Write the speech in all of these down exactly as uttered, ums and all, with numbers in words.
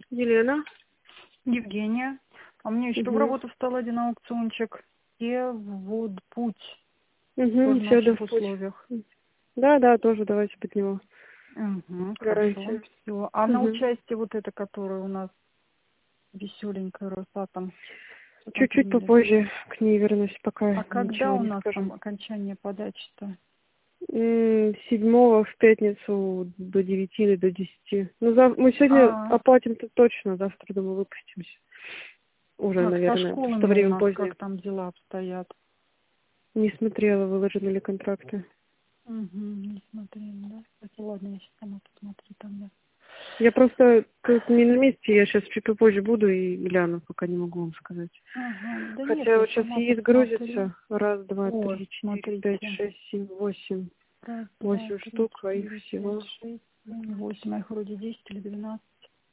Елена. Евгения. А мне еще в Угу. работу встал один аукциончик. И вот путь. Угу, Тоже в все, да, наших в путь. условиях. Да, да, тоже давайте под него. Угу, хорошо. Гарантия. Все. А на Угу. участие вот это, которое у нас веселенькая Росатом, что там Чуть-чуть приняли? попозже к ней вернусь, пока А когда ничего у не нас скажу. там окончание подачи-то? М, Седьмого в пятницу до девяти или до десяти. Ну, зав... мы сегодня А, оплатим-то точно, завтра, думаю, выпустимся. Уже, так, со наверное, потому что школами у время нас позднее. как там дела обстоят? Не смотрела, выложены ли контракты. Угу, не смотрели, да? Кстати, ладно, я сейчас сама посмотрю там, да. Я просто тут не на месте, я сейчас чуть попозже буду и гляну, пока не могу вам сказать. Ага, да нет, Хотя я вот сейчас сама яиц посмотрю. грузится. Раз, два, О, три, четыре, пять, смотрите. шесть, семь, восемь. Раз, два, Восемь три, штук, а их четыре, пять, всего. шесть, семь, восемь. А их вроде десять или двенадцать.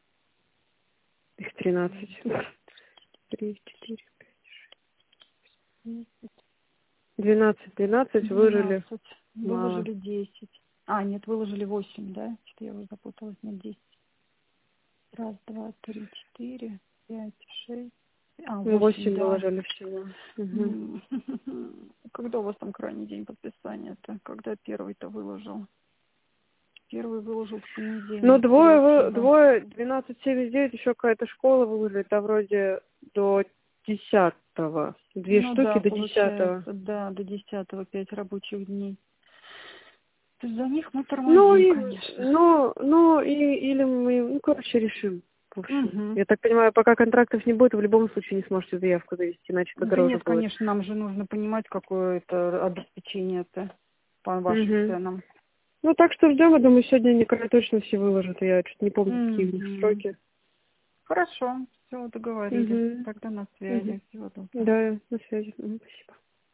Их тринадцать. Три, четыре, Десять. двенадцать. Двенадцать выжили. Двенадцать. Мало. Выложили десять. А, нет, выложили восемь, да? Что-то я уже запуталась. Нет, десять. Раз, два, три, четыре, пять, шесть. А, восемь, Восемь да. выложили всего. Угу. М. Когда у вас там крайний день подписания-то? Когда первый-то выложил? Первый выложил в Ну, понедельник, двое, вы- третьего. двое, двенадцать семьдесят девять, еще какая-то школа выложит, а вроде до десятого. Две Ну штуки да, до десятого. получается, да, до десятого, пять рабочих дней. То есть за них мы Ну, тормозим, и, конечно. ну, ну, и, или мы, ну, короче, решим. В общем, Угу. я так понимаю, пока контрактов не будет, вы в любом случае не сможете заявку завести, иначе это Да дороже нет, будет. конечно, нам же нужно понимать, какое это обеспечение-то по вашим Угу. ценам. Ну, так что ждем, я думаю, сегодня Николай точно все выложит, я чуть не помню, какие у них Угу. сроки. Хорошо, все, договорились. Угу. Тогда на Угу. связи. Всего доброго. Да, на связи. Мгм, спасибо.